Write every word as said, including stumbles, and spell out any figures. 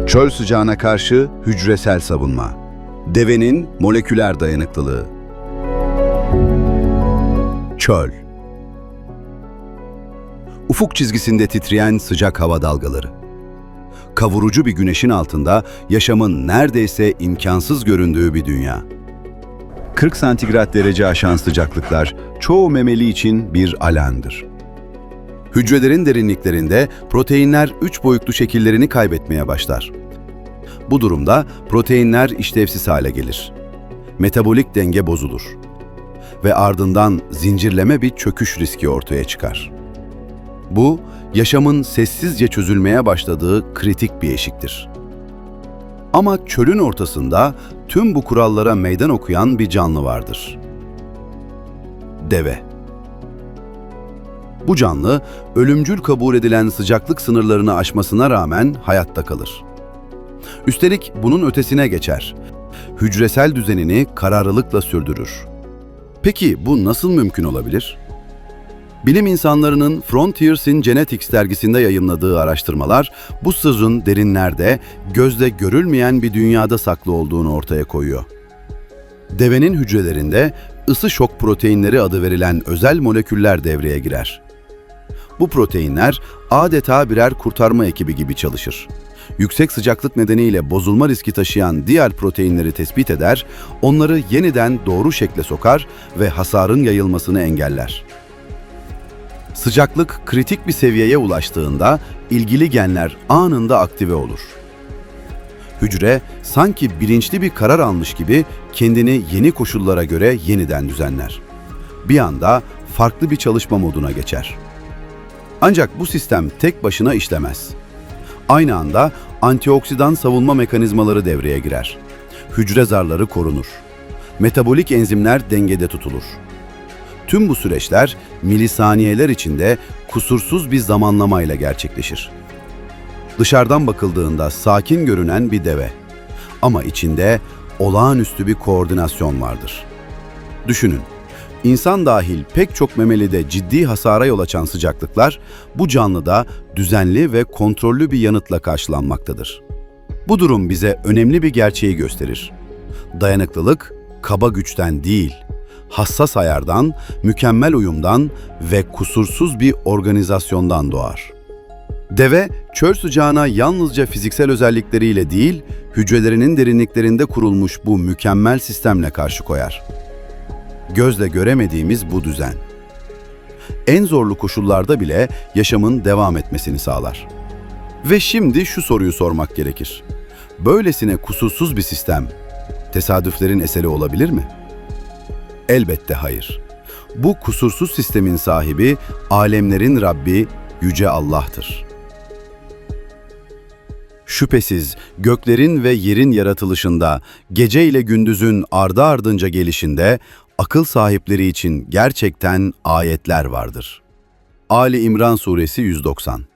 Çöl sıcağına karşı hücresel savunma. Devenin moleküler dayanıklılığı. Çöl. Ufuk çizgisinde titreyen sıcak hava dalgaları. Kavurucu bir güneşin altında yaşamın neredeyse imkansız göründüğü bir dünya. kırk santigrat derece aşan sıcaklıklar çoğu memeli için bir alarmdır. Hücrelerin derinliklerinde proteinler üç boyutlu şekillerini kaybetmeye başlar. Bu durumda proteinler işlevsiz hale gelir. Metabolik denge bozulur. Ve ardından zincirleme bir çöküş riski ortaya çıkar. Bu, yaşamın sessizce çözülmeye başladığı kritik bir eşiktir. Ama çölün ortasında tüm bu kurallara meydan okuyan bir canlı vardır. Deve. Bu canlı, ölümcül kabul edilen sıcaklık sınırlarını aşmasına rağmen hayatta kalır. Üstelik bunun ötesine geçer. Hücresel düzenini kararlılıkla sürdürür. Peki bu nasıl mümkün olabilir? Bilim insanlarının Frontiers in Genetics dergisinde yayınladığı araştırmalar bu sırrın derinlerde, gözle görülmeyen bir dünyada saklı olduğunu ortaya koyuyor. Devenin hücrelerinde ısı şok proteinleri adı verilen özel moleküller devreye girer. Bu proteinler adeta birer kurtarma ekibi gibi çalışır. Yüksek sıcaklık nedeniyle bozulma riski taşıyan diğer proteinleri tespit eder, onları yeniden doğru şekle sokar ve hasarın yayılmasını engeller. Sıcaklık kritik bir seviyeye ulaştığında ilgili genler anında aktive olur. Hücre sanki bilinçli bir karar almış gibi kendini yeni koşullara göre yeniden düzenler. Bir anda farklı bir çalışma moduna geçer. Ancak bu sistem tek başına işlemez. Aynı anda antioksidan savunma mekanizmaları devreye girer. Hücre zarları korunur. Metabolik enzimler dengede tutulur. Tüm bu süreçler milisaniyeler içinde kusursuz bir zamanlamayla gerçekleşir. Dışarıdan bakıldığında sakin görünen bir deve. Ama içinde olağanüstü bir koordinasyon vardır. Düşünün, insan dahil pek çok memelide ciddi hasara yol açan sıcaklıklar bu canlıda düzenli ve kontrollü bir yanıtla karşılanmaktadır. Bu durum bize önemli bir gerçeği gösterir. Dayanıklılık kaba güçten değil, hassas ayardan, mükemmel uyumdan ve kusursuz bir organizasyondan doğar. Deve, çöl sıcağına yalnızca fiziksel özellikleriyle değil, hücrelerinin derinliklerinde kurulmuş bu mükemmel sistemle karşı koyar. Gözle göremediğimiz bu düzen, en zorlu koşullarda bile yaşamın devam etmesini sağlar. Ve şimdi şu soruyu sormak gerekir. Böylesine kusursuz bir sistem, tesadüflerin eseri olabilir mi? Elbette hayır. Bu kusursuz sistemin sahibi, alemlerin Rabbi, Yüce Allah'tır. Şüphesiz göklerin ve yerin yaratılışında, gece ile gündüzün ardı ardınca gelişinde, akıl sahipleri için gerçekten ayetler vardır. Ali İmran Suresi yüz doksan.